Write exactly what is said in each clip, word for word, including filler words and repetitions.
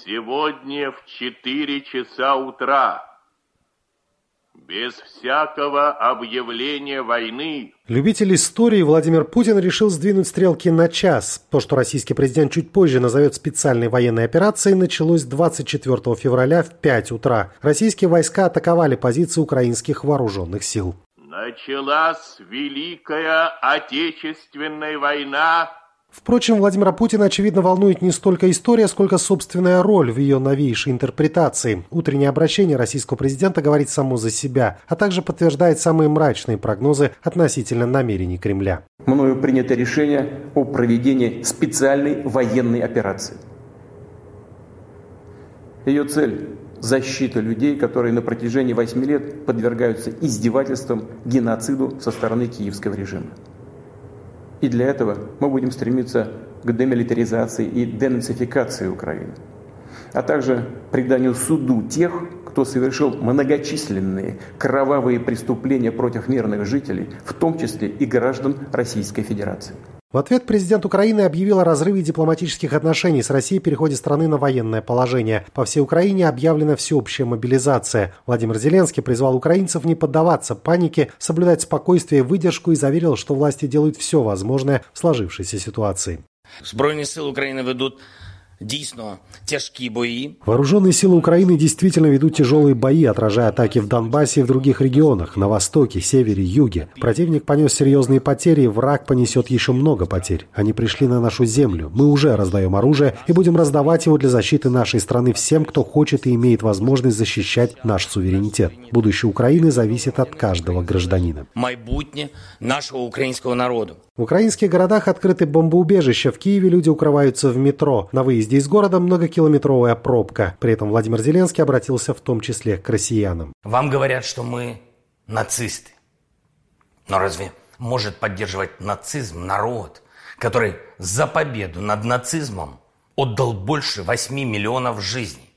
Сегодня в четыре часа утра, без всякого объявления войны. Любитель истории Владимир Путин решил сдвинуть стрелки на час. То, что российский президент чуть позже назовет специальной военной операцией, началось двадцать четвёртого февраля в пять утра. Российские войска атаковали позиции украинских вооруженных сил. Началась Великая Отечественная война. Впрочем, Владимира Путина, очевидно, волнует не столько история, сколько собственная роль в ее новейшей интерпретации. Утреннее обращение российского президента говорит само за себя, а также подтверждает самые мрачные прогнозы относительно намерений Кремля. Мною принято решение о проведении специальной военной операции. Ее цель – защита людей, которые на протяжении восьми лет подвергаются издевательствам, геноциду со стороны киевского режима. И для этого мы будем стремиться к демилитаризации и денацификации Украины, а также преданию суду тех, кто совершил многочисленные кровавые преступления против мирных жителей, в том числе и граждан Российской Федерации. В ответ президент Украины объявил о разрыве дипломатических отношений с Россией и переходе страны на военное положение. По всей Украине объявлена всеобщая мобилизация. Владимир Зеленский призвал украинцев не поддаваться панике, соблюдать спокойствие и выдержку и заверил, что власти делают все возможное в сложившейся ситуации. Збройні сили України ведуть дійсно тяжкі бої. Вооруженные силы Украины действительно ведут тяжелые бои, отражая атаки в Донбассе и в других регионах, на востоке, севере, юге. Противник понес серьезные потери, и враг понесет еще много потерь. Они пришли на нашу землю. Мы уже раздаем оружие и будем раздавать его для защиты нашей страны всем, кто хочет и имеет возможность защищать наш суверенитет. Будущее Украины зависит от каждого гражданина. Майбутнє нашего украинского народа. В украинских городах открыты бомбоубежища. В Киеве люди укрываются в метро. На выезде из города многокилометровая пробка. При этом Владимир Зеленский обратился в том числе к россиянам. Вам говорят, что мы нацисты. Но разве может поддерживать нацизм народ, который за победу над нацизмом отдал больше восьми миллионов жизней?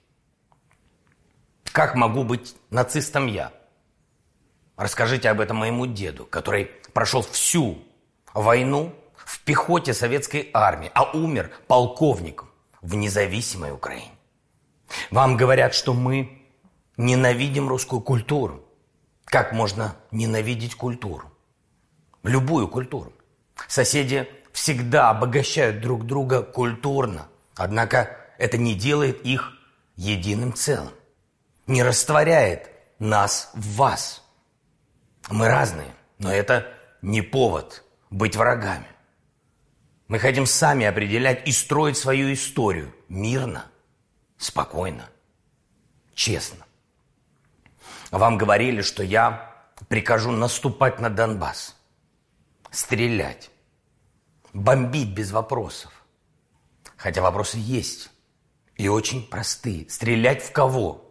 Как могу быть нацистом я? Расскажите об этом моему деду, который прошел всю войну в пехоте советской армии, а умер полковником в независимой Украине. Вам говорят, что мы ненавидим русскую культуру. Как можно ненавидеть культуру? Любую культуру. Соседи всегда обогащают друг друга культурно, однако это не делает их единым целым, не растворяет нас в вас. Мы разные, но это не повод быть врагами. Мы хотим сами определять и строить свою историю мирно, спокойно, честно. Вам говорили, что я прикажу наступать на Донбасс, стрелять, бомбить без вопросов. Хотя вопросы есть и очень простые. Стрелять в кого?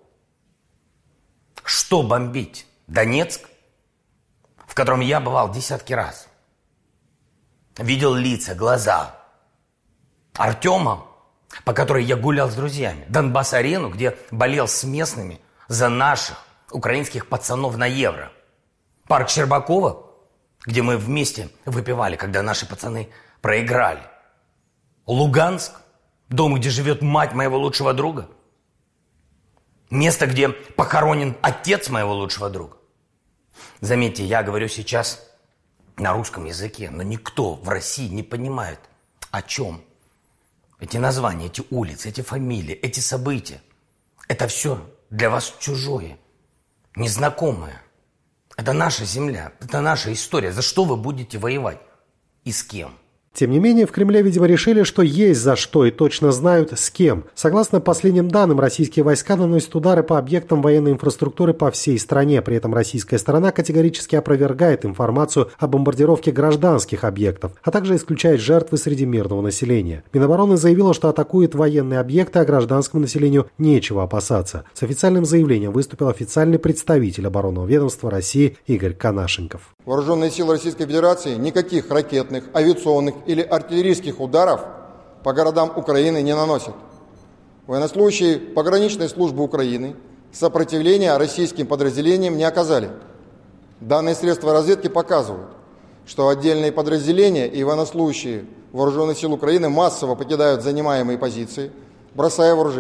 Что бомбить? Донецк, в котором я бывал десятки раз. Видел лица, глаза. Артема, по которой я гулял с друзьями. Донбасс-арену, где болел с местными за наших украинских пацанов на евро. Парк Щербакова, где мы вместе выпивали, когда наши пацаны проиграли. Луганск, дом, где живет мать моего лучшего друга. Место, где похоронен отец моего лучшего друга. Заметьте, я говорю сейчас на русском языке, но никто в России не понимает, о чем эти названия, эти улицы, эти фамилии, эти события. Это все для вас чужое, незнакомое. Это наша земля, это наша история. За что вы будете воевать и с кем? Тем не менее, в Кремле, видимо, решили, что есть за что и точно знают с кем. Согласно последним данным, российские войска наносят удары по объектам военной инфраструктуры по всей стране. При этом российская сторона категорически опровергает информацию о бомбардировке гражданских объектов, а также исключает жертвы среди мирного населения. Минобороны заявила, что атакует военные объекты, а гражданскому населению нечего опасаться. С официальным заявлением выступил официальный представитель оборонного ведомства России Игорь Канашенков. Вооруженные силы Российской Федерации никаких ракетных, авиационных или артиллерийских ударов по городам Украины не наносят. Военнослужащие пограничной службы Украины сопротивления российским подразделениям не оказали. Данные средства разведки показывают, что отдельные подразделения и военнослужащие Вооруженных сил Украины массово покидают занимаемые позиции, бросая вооружение.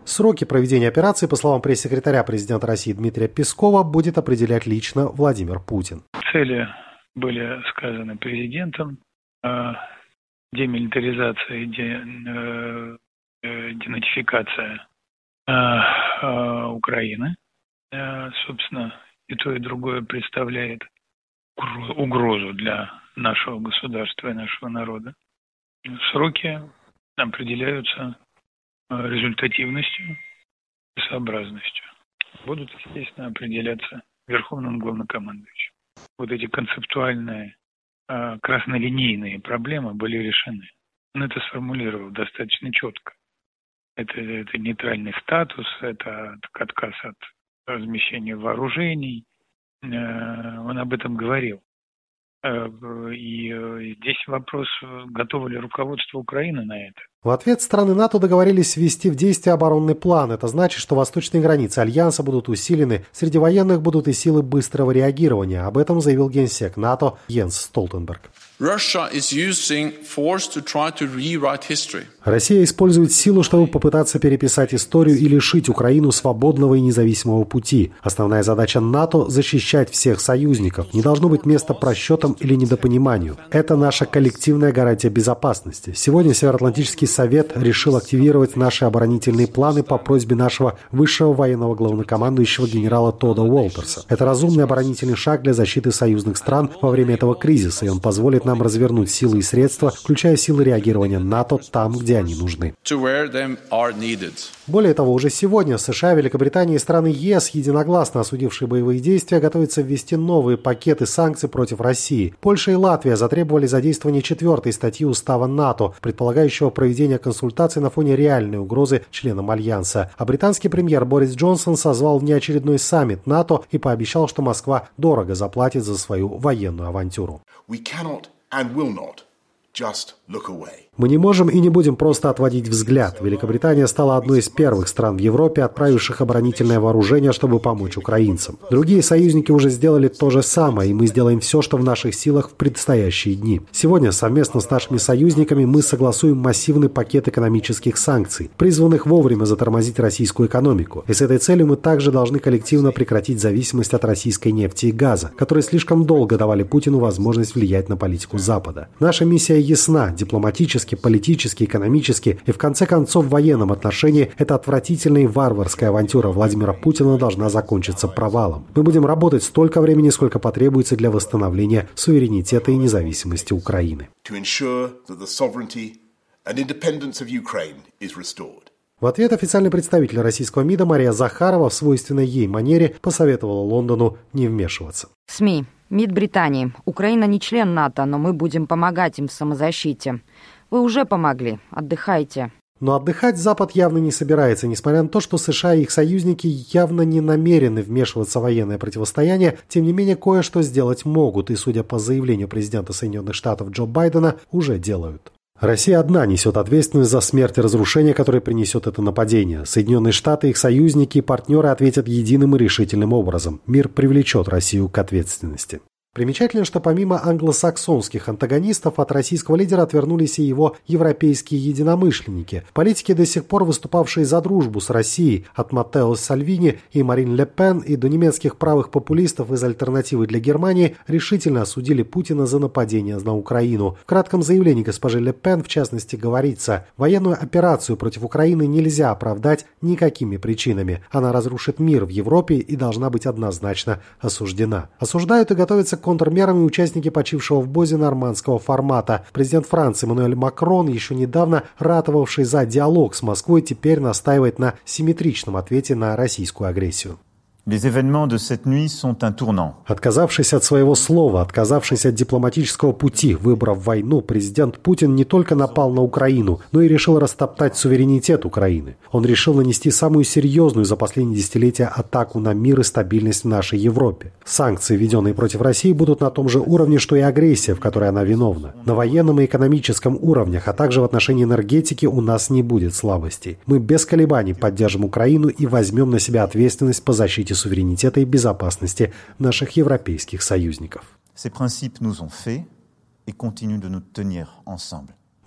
Сроки проведения операции, по словам пресс-секретаря президента России Дмитрия Пескова, будет определять лично Владимир Путин. Цели были сказаны президентом. Демилитаризация, де, э, денатификация э, Украины. Э, собственно, и то, и другое представляет угрозу для нашего государства и нашего народа. Сроки определяются результативностью и сообразностью. Будут, естественно, определяться верховным главнокомандующим. Вот эти концептуальные, краснолинейные проблемы были решены. Он это сформулировал достаточно четко. Это, это нейтральный статус, это отказ от размещения вооружений. Он об этом говорил. И здесь вопрос, готово ли руководство Украины на это. В ответ страны НАТО договорились ввести в действие оборонный план. Это значит, что восточные границы Альянса будут усилены, среди военных будут и силы быстрого реагирования. Об этом заявил генсек НАТО Йенс Столтенберг. Россия использует силу, чтобы попытаться переписать историю и лишить Украину свободного и независимого пути. Основная задача НАТО – защищать всех союзников. Не должно быть места просчетам или недопониманию. Это наша коллективная гарантия безопасности. Сегодня Североатлантический Совет решил активировать наши оборонительные планы по просьбе нашего высшего военного главнокомандующего генерала Тодда Уолтерса. Это разумный оборонительный шаг для защиты союзных стран во время этого кризиса, и он позволит нам развернуть силы и средства, включая силы реагирования НАТО там, где они нужны. Более того, уже сегодня США, Великобритания и страны ЕС, единогласно осудившие боевые действия, готовятся ввести новые пакеты санкций против России. Польша и Латвия затребовали задействование четвертой статьи Устава НАТО, предполагающего проведение консультаций на фоне реальной угрозы членам Альянса. А британский премьер Борис Джонсон созвал внеочередной саммит НАТО и пообещал, что Москва дорого заплатит за свою военную авантюру. Мы не можем и не будем просто отводить взгляд. Великобритания стала одной из первых стран в Европе, отправивших оборонительное вооружение, чтобы помочь украинцам. Другие союзники уже сделали то же самое, и мы сделаем все, что в наших силах в предстоящие дни. Сегодня совместно с нашими союзниками мы согласуем массивный пакет экономических санкций, призванных вовремя затормозить российскую экономику. И с этой целью мы также должны коллективно прекратить зависимость от российской нефти и газа, которые слишком долго давали Путину возможность влиять на политику Запада. Наша миссия ясна: дипломатически, политически, экономически и в конце концов в военном отношении эта отвратительная и варварская авантюра Владимира Путина должна закончиться провалом. Мы будем работать столько времени, сколько потребуется для восстановления суверенитета и независимости Украины. В ответ официальный представитель российского МИДа Мария Захарова в свойственной ей манере посоветовала Лондону не вмешиваться. СМИ. МИД Британии. Украина не член НАТО, но мы будем помогать им в самозащите. Вы уже помогли. Отдыхайте. Но отдыхать Запад явно не собирается, несмотря на то, что США и их союзники явно не намерены вмешиваться в военное противостояние, тем не менее кое-что сделать могут, и, судя по заявлению президента Соединенных Штатов Джо Байдена, уже делают. Россия одна несет ответственность за смерть и разрушение, которое принесет это нападение. Соединенные Штаты, их союзники и партнеры ответят единым и решительным образом. Мир привлечет Россию к ответственности. Примечательно, что помимо англосаксонских антагонистов от российского лидера отвернулись и его европейские единомышленники. Политики, до сих пор выступавшие за дружбу с Россией, от Маттео Сальвини и Марин Ле Пен и до немецких правых популистов из «Альтернативы для Германии», решительно осудили Путина за нападение на Украину. В кратком заявлении госпожи Ле Пен, в частности, говорится: военную операцию против Украины нельзя оправдать никакими причинами. Она разрушит мир в Европе и должна быть однозначно осуждена. Осуждают и готовятся к контрмерами участники почившего в Бозе нормандского формата. Президент Франции Эммануэль Макрон, еще недавно ратовавший за диалог с Москвой, теперь настаивает на симметричном ответе на российскую агрессию. Les événements de cette nuit sont un tournant. Отказавшись от своего слова, отказавшись от дипломатического пути, выбрав войну, президент Путин не только напал на Украину, но и решил растоптать суверенитет Украины. Он решил нанести самую серьезную за последние десятилетия атаку на мир и стабильность в нашей Европе. Санкции, введенные против России, будут на том же уровне, что и агрессия, в которой она виновна. На военном и экономическом уровнях, а также в отношении энергетики у нас не будет слабостей. Мы без колебаний поддержим Украину и возьмем на себя ответственность по защите суверенитета и безопасности наших европейских союзников. Ces principes nous ont fait et continuent de nous tenir ensemble.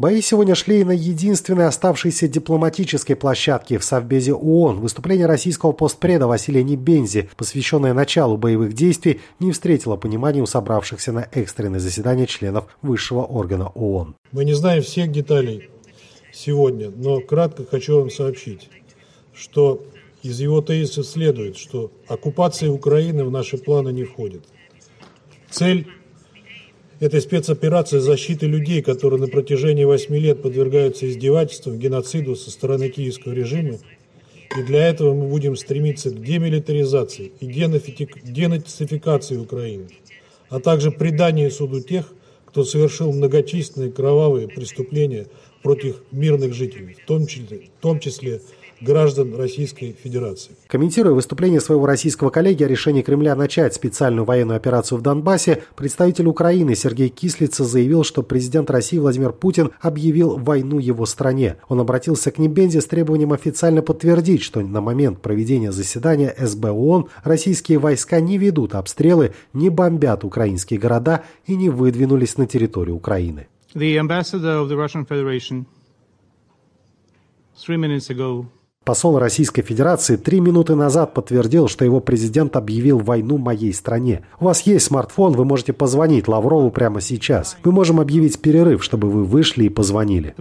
Бои сегодня шли на единственной оставшейся дипломатической площадке в Совбезе ООН. Выступление российского постпреда Василия Небензи, посвященное началу боевых действий, не встретило понимания у собравшихся на экстренное заседание членов высшего органа ООН. Мы не знаем всех деталей сегодня, но кратко хочу вам сообщить, что из его тезисов следует, что оккупация Украины в наши планы не входит. Цель этой спецоперации защиты людей, которые на протяжении восьми лет подвергаются издевательствам, геноциду со стороны киевского режима. И для этого мы будем стремиться к демилитаризации и денацификации Украины, а также преданию суду тех, кто совершил многочисленные кровавые преступления против мирных жителей, в том числе, в том числе граждан Российской Федерации. Комментируя выступление своего российского коллеги о решении Кремля начать специальную военную операцию в Донбассе, представитель Украины Сергей Кислица заявил, что президент России Владимир Путин объявил войну его стране. Он обратился к Небензи с требованием официально подтвердить, что на момент проведения заседания эс бэ ООН российские войска не ведут обстрелы, не бомбят украинские города и не выдвинулись на территорию Украины. The ambassador of the Russian Federation three minutes ago Посол Российской Федерации три минуты назад подтвердил, что его президент объявил войну моей стране. У вас есть смартфон, вы можете позвонить Лаврову прямо сейчас. Мы можем объявить перерыв, чтобы вы вышли и позвонили.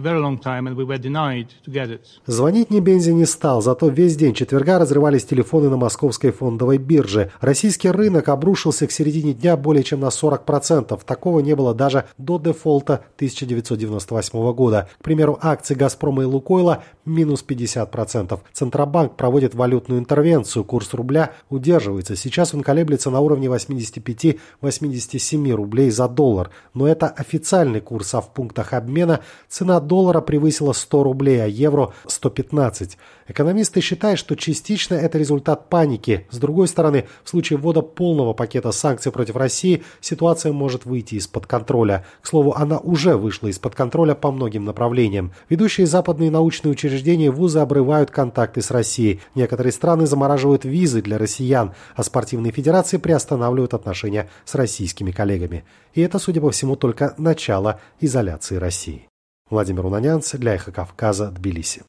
Звонить Небензи не стал, зато весь день четверга разрывались телефоны на московской фондовой бирже. Российский рынок обрушился к середине дня более чем на сорок процентов. Такого не было даже до дефолта тысяча девятьсот девяносто восьмого года. К примеру, акции «Газпрома» и «Лукойла» минус пятьдесят процентов. Центробанк проводит валютную интервенцию, курс рубля удерживается. Сейчас он колеблется на уровне восемьдесят пять - восемьдесят семь рублей за доллар. Но это официальный курс, а в пунктах обмена цена доллара превысила сто рублей, а евро – сто пятнадцать. Экономисты считают, что частично это результат паники. С другой стороны, в случае ввода полного пакета санкций против России ситуация может выйти из-под контроля. К слову, она уже вышла из-под контроля по многим направлениям. Ведущие западные научные учреждения и вузы обрывают контакты с Россией. Некоторые страны замораживают визы для россиян, а спортивные федерации приостанавливают отношения с российскими коллегами. И это, судя по всему, только начало изоляции России. Владимир Унанянц для Эхо Кавказа, Тбилиси.